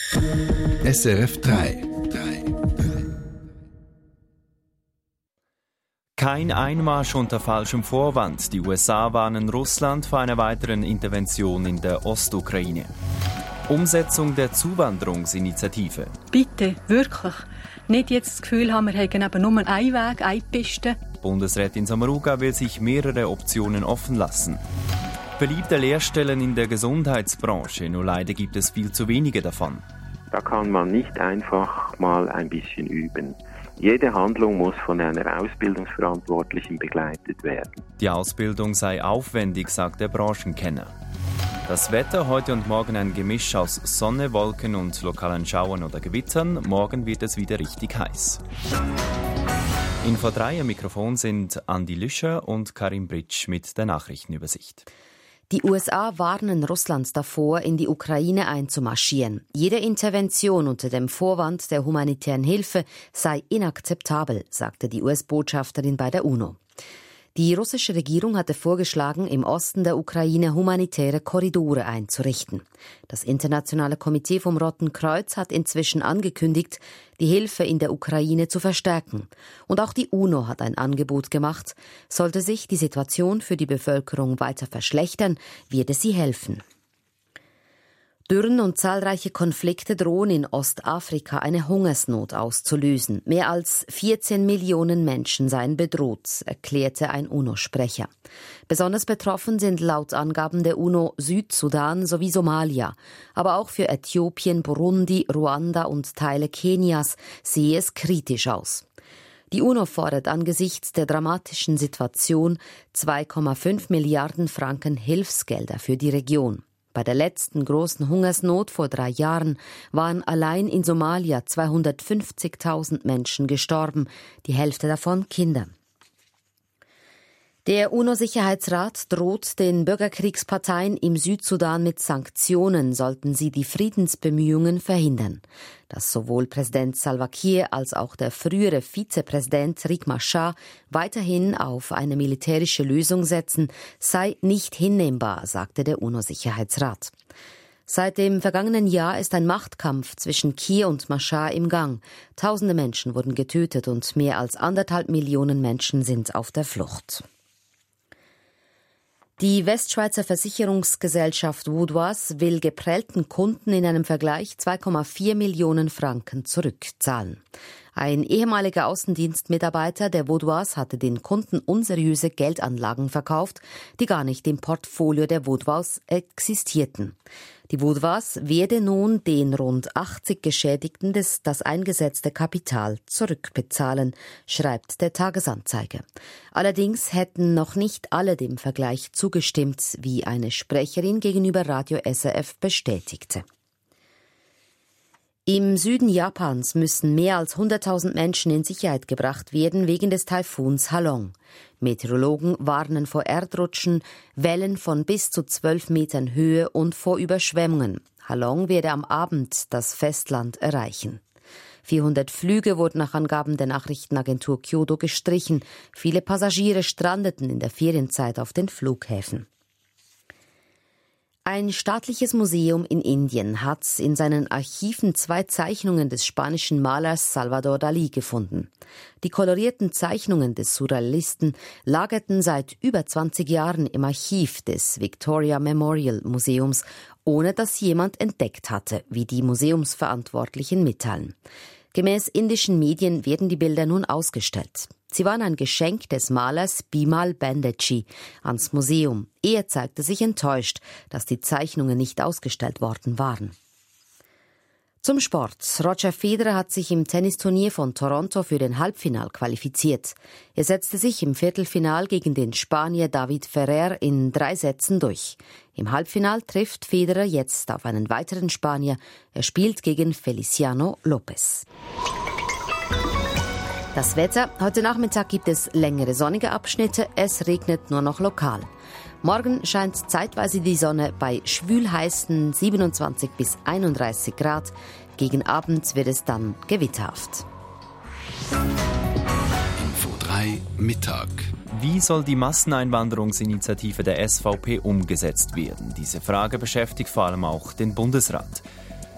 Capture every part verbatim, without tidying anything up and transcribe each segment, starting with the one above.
S R F drei. Kein Einmarsch unter falschem Vorwand. Die U S A warnen Russland vor einer weiteren Intervention in der Ostukraine. Umsetzung der Zuwanderungsinitiative. Bitte, wirklich. Nicht jetzt das Gefühl haben, wir haben eben nur einen Weg, eine Piste. Bundesrätin Sommaruga will sich mehrere Optionen offen lassen. Beliebte Lehrstellen in der Gesundheitsbranche, nur leider gibt es viel zu wenige davon. Da kann man nicht einfach mal ein bisschen üben. Jede Handlung muss von einer Ausbildungsverantwortlichen begleitet werden. Die Ausbildung sei aufwendig, sagt der Branchenkenner. Das Wetter, heute und morgen ein Gemisch aus Sonne, Wolken und lokalen Schauern oder Gewittern. Morgen wird es wieder richtig heiß. Info drei am Mikrofon sind Andi Lüscher und Karim Britsch mit der Nachrichtenübersicht. Die U S A warnen Russland davor, in die Ukraine einzumarschieren. Jede Intervention unter dem Vorwand der humanitären Hilfe sei inakzeptabel, sagte die U S-Botschafterin bei der UNO. Die russische Regierung hatte vorgeschlagen, im Osten der Ukraine humanitäre Korridore einzurichten. Das Internationale Komitee vom Roten Kreuz hat inzwischen angekündigt, die Hilfe in der Ukraine zu verstärken. Und auch die UNO hat ein Angebot gemacht. Sollte sich die Situation für die Bevölkerung weiter verschlechtern, wird es sie helfen. Dürren und zahlreiche Konflikte drohen in Ostafrika eine Hungersnot auszulösen. Mehr als vierzehn Millionen Menschen seien bedroht, erklärte ein UNO-Sprecher. Besonders betroffen sind laut Angaben der UNO Südsudan sowie Somalia. Aber auch für Äthiopien, Burundi, Ruanda und Teile Kenias sehe es kritisch aus. Die UNO fordert angesichts der dramatischen Situation zwei Komma fünf Milliarden Franken Hilfsgelder für die Region. Bei der letzten großen Hungersnot vor drei Jahren waren allein in Somalia zweihundertfünfzigtausend Menschen gestorben, die Hälfte davon Kinder. Der UNO-Sicherheitsrat droht den Bürgerkriegsparteien im Südsudan mit Sanktionen, sollten sie die Friedensbemühungen verhindern. Dass sowohl Präsident Salva Kiir als auch der frühere Vizepräsident Riek Machar weiterhin auf eine militärische Lösung setzen, sei nicht hinnehmbar, sagte der UNO-Sicherheitsrat. Seit dem vergangenen Jahr ist ein Machtkampf zwischen Kiir und Machar im Gang. Tausende Menschen wurden getötet und mehr als anderthalb Millionen Menschen sind auf der Flucht. Die Westschweizer Versicherungsgesellschaft Vaudoise will geprellten Kunden in einem Vergleich zwei Komma vier Millionen Franken zurückzahlen. Ein ehemaliger Außendienstmitarbeiter der Vaudoise hatte den Kunden unseriöse Geldanlagen verkauft, die gar nicht im Portfolio der Vaudoise existierten. Die Vaudoise werde nun den rund achtzig Geschädigten des, das eingesetzte Kapital zurückbezahlen, schreibt der Tagesanzeiger. Allerdings hätten noch nicht alle dem Vergleich zugestimmt, wie eine Sprecherin gegenüber Radio S R F bestätigte. Im Süden Japans müssen mehr als hunderttausend Menschen in Sicherheit gebracht werden wegen des Taifuns Halong. Meteorologen warnen vor Erdrutschen, Wellen von bis zu zwölf Metern Höhe und vor Überschwemmungen. Halong werde am Abend das Festland erreichen. vierhundert Flüge wurden nach Angaben der Nachrichtenagentur Kyodo gestrichen. Viele Passagiere strandeten in der Ferienzeit auf den Flughäfen. Ein staatliches Museum in Indien hat in seinen Archiven zwei Zeichnungen des spanischen Malers Salvador Dalí gefunden. Die kolorierten Zeichnungen des Surrealisten lagerten seit über zwanzig Jahren im Archiv des Victoria Memorial Museums, ohne dass jemand entdeckt hatte, wie die Museumsverantwortlichen mitteilen. Gemäß indischen Medien werden die Bilder nun ausgestellt. Sie waren ein Geschenk des Malers Bimal Bandeci ans Museum. Er zeigte sich enttäuscht, dass die Zeichnungen nicht ausgestellt worden waren. Zum Sport. Roger Federer hat sich im Tennisturnier von Toronto für den Halbfinal qualifiziert. Er setzte sich im Viertelfinal gegen den Spanier David Ferrer in drei Sätzen durch. Im Halbfinal trifft Federer jetzt auf einen weiteren Spanier. Er spielt gegen Feliciano Lopez. Das Wetter. Heute Nachmittag gibt es längere sonnige Abschnitte. Es regnet nur noch lokal. Morgen scheint zeitweise die Sonne bei schwülheißen siebenundzwanzig bis einunddreißig Grad. Gegen Abend wird es dann gewitterhaft. Info drei Mittag. Wie soll die Masseneinwanderungsinitiative der S V P umgesetzt werden? Diese Frage beschäftigt vor allem auch den Bundesrat.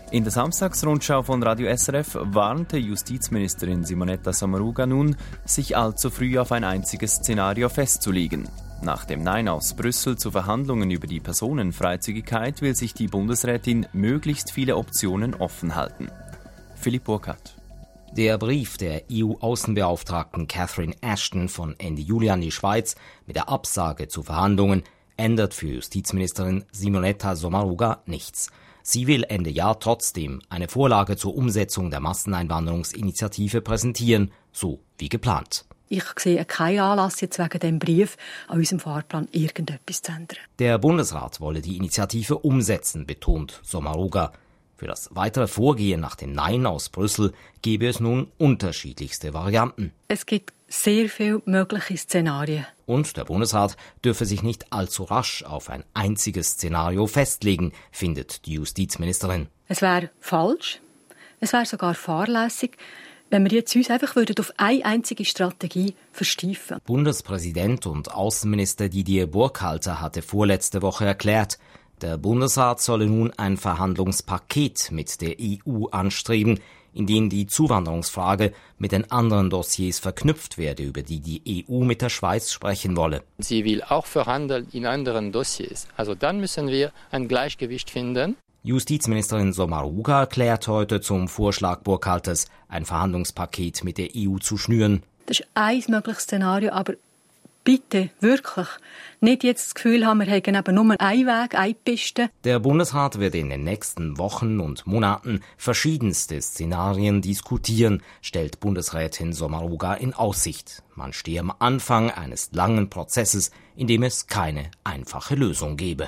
In der Samstagsrundschau von Radio S R F warnte Justizministerin Simonetta Sommaruga nun, sich allzu früh auf ein einziges Szenario festzulegen. Nach dem Nein aus Brüssel zu Verhandlungen über die Personenfreizügigkeit will sich die Bundesrätin möglichst viele Optionen offen halten. Philipp Burkhardt. Der Brief der E U-Außenbeauftragten Catherine Ashton von Ende Juli an die Schweiz mit der Absage zu Verhandlungen ändert für Justizministerin Simonetta Sommaruga nichts. Sie will Ende Jahr trotzdem eine Vorlage zur Umsetzung der Masseneinwanderungsinitiative präsentieren, so wie geplant. Ich sehe keinen Anlass, jetzt wegen dem Brief an unserem Fahrplan irgendetwas zu ändern. Der Bundesrat wolle die Initiative umsetzen, betont Sommaruga. Für das weitere Vorgehen nach dem Nein aus Brüssel gebe es nun unterschiedlichste Varianten. Es gibt sehr viele mögliche Szenarien. Und der Bundesrat dürfe sich nicht allzu rasch auf ein einziges Szenario festlegen, findet die Justizministerin. Es wäre falsch, es wäre sogar fahrlässig, wenn wir jetzt uns einfach auf eine einzige Strategie versteifen würden. Bundespräsident und Außenminister Didier Burkhalter hatte vorletzte Woche erklärt, der Bundesrat solle nun ein Verhandlungspaket mit der E U anstreben, in dem die Zuwanderungsfrage mit den anderen Dossiers verknüpft werde, über die die E U mit der Schweiz sprechen wolle. Sie will auch verhandeln in anderen Dossiers. Also dann müssen wir ein Gleichgewicht finden. Justizministerin Sommaruga erklärt heute zum Vorschlag Burkhalters, ein Verhandlungspaket mit der E U zu schnüren. Das ist ein mögliches Szenario, aber bitte, wirklich, nicht jetzt das Gefühl haben, wir hätten eben nur einen Weg, eine Piste. Der Bundesrat wird in den nächsten Wochen und Monaten verschiedenste Szenarien diskutieren, stellt Bundesrätin Sommaruga in Aussicht. Man stehe am Anfang eines langen Prozesses, in dem es keine einfache Lösung gebe.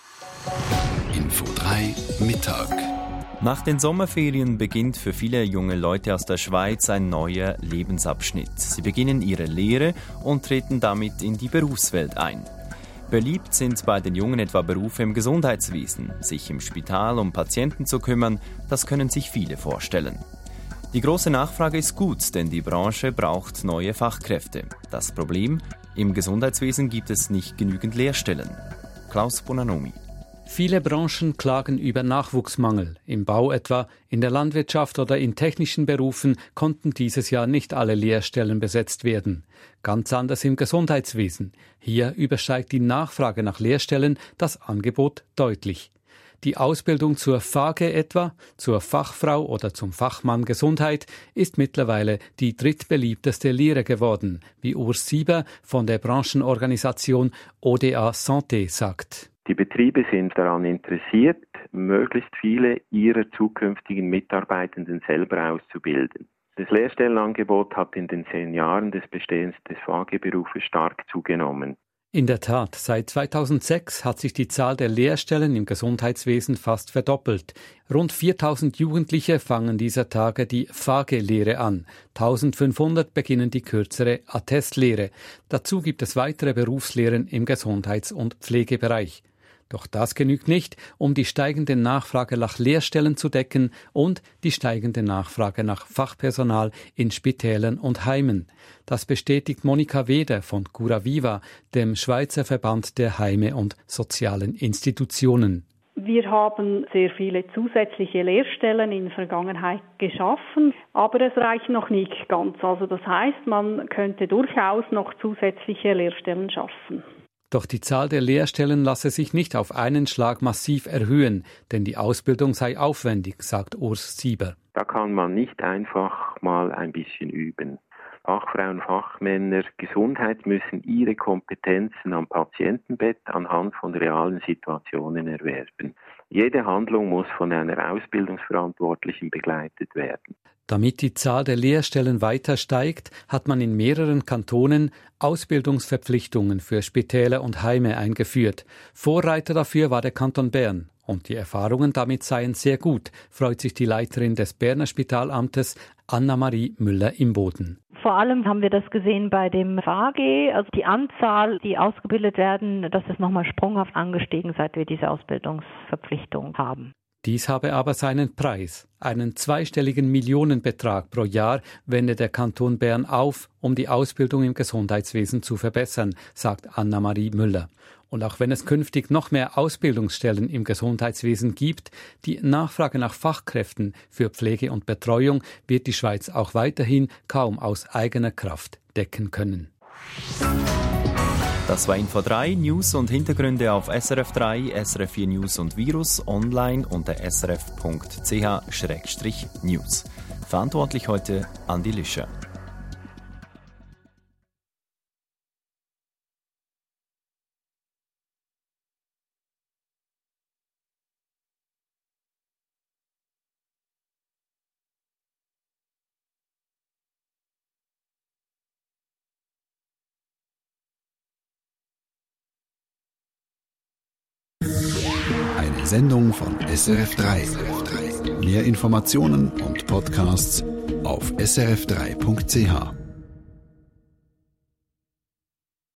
Info drei Mittag. Nach den Sommerferien beginnt für viele junge Leute aus der Schweiz ein neuer Lebensabschnitt. Sie beginnen ihre Lehre und treten damit in die Berufswelt ein. Beliebt sind bei den Jungen etwa Berufe im Gesundheitswesen. Sich im Spital um Patienten zu kümmern, das können sich viele vorstellen. Die große Nachfrage ist gut, denn die Branche braucht neue Fachkräfte. Das Problem: im Gesundheitswesen gibt es nicht genügend Lehrstellen. Klaus Bonanomi. Viele Branchen klagen über Nachwuchsmangel. Im Bau etwa, in der Landwirtschaft oder in technischen Berufen konnten dieses Jahr nicht alle Lehrstellen besetzt werden. Ganz anders im Gesundheitswesen. Hier übersteigt die Nachfrage nach Lehrstellen das Angebot deutlich. Die Ausbildung zur F A G E etwa, zur Fachfrau oder zum Fachmann Gesundheit, ist mittlerweile die drittbeliebteste Lehre geworden, wie Urs Sieber von der Branchenorganisation O D A Santé sagt. Die Betriebe sind daran interessiert, möglichst viele ihrer zukünftigen Mitarbeitenden selber auszubilden. Das Lehrstellenangebot hat in den zehn Jahren des Bestehens des F A G E-Berufes stark zugenommen. In der Tat, seit zweitausendsechs hat sich die Zahl der Lehrstellen im Gesundheitswesen fast verdoppelt. Rund viertausend Jugendliche fangen dieser Tage die F A G E-Lehre an. eintausendfünfhundert beginnen die kürzere Attestlehre. Dazu gibt es weitere Berufslehren im Gesundheits- und Pflegebereich. Doch das genügt nicht, um die steigende Nachfrage nach Lehrstellen zu decken und die steigende Nachfrage nach Fachpersonal in Spitälern und Heimen. Das bestätigt Monika Weder von Curaviva, dem Schweizer Verband der Heime und sozialen Institutionen. Wir haben sehr viele zusätzliche Lehrstellen in der Vergangenheit geschaffen, aber es reicht noch nicht ganz. Also das heißt, man könnte durchaus noch zusätzliche Lehrstellen schaffen. Doch die Zahl der Lehrstellen lasse sich nicht auf einen Schlag massiv erhöhen, denn die Ausbildung sei aufwendig, sagt Urs Sieber. Da kann man nicht einfach mal ein bisschen üben. Fachfrauen, Fachmänner, Gesundheit müssen ihre Kompetenzen am Patientenbett anhand von realen Situationen erwerben. Jede Handlung muss von einer Ausbildungsverantwortlichen begleitet werden. Damit die Zahl der Lehrstellen weiter steigt, hat man in mehreren Kantonen Ausbildungsverpflichtungen für Spitäler und Heime eingeführt. Vorreiter dafür war der Kanton Bern. Und die Erfahrungen damit seien sehr gut, freut sich die Leiterin des Berner Spitalamtes, Anna-Marie Müller-Imboden. Vor allem haben wir das gesehen bei dem F A G E, also die Anzahl, die ausgebildet werden, das ist nochmal sprunghaft angestiegen, seit wir diese Ausbildungsverpflichtung haben. Dies habe aber seinen Preis. Einen zweistelligen Millionenbetrag pro Jahr wende der Kanton Bern auf, um die Ausbildung im Gesundheitswesen zu verbessern, sagt Anna-Marie Müller. Und auch wenn es künftig noch mehr Ausbildungsstellen im Gesundheitswesen gibt, die Nachfrage nach Fachkräften für Pflege und Betreuung wird die Schweiz auch weiterhin kaum aus eigener Kraft decken können. Das war Info drei, News und Hintergründe auf S R F drei, S R F vier News und Virus, online unter s r f punkt c h schrägstrich news. Verantwortlich heute Andi Lischer. Eine Sendung von S R F drei. Mehr Informationen und Podcasts auf s r f drei punkt c h.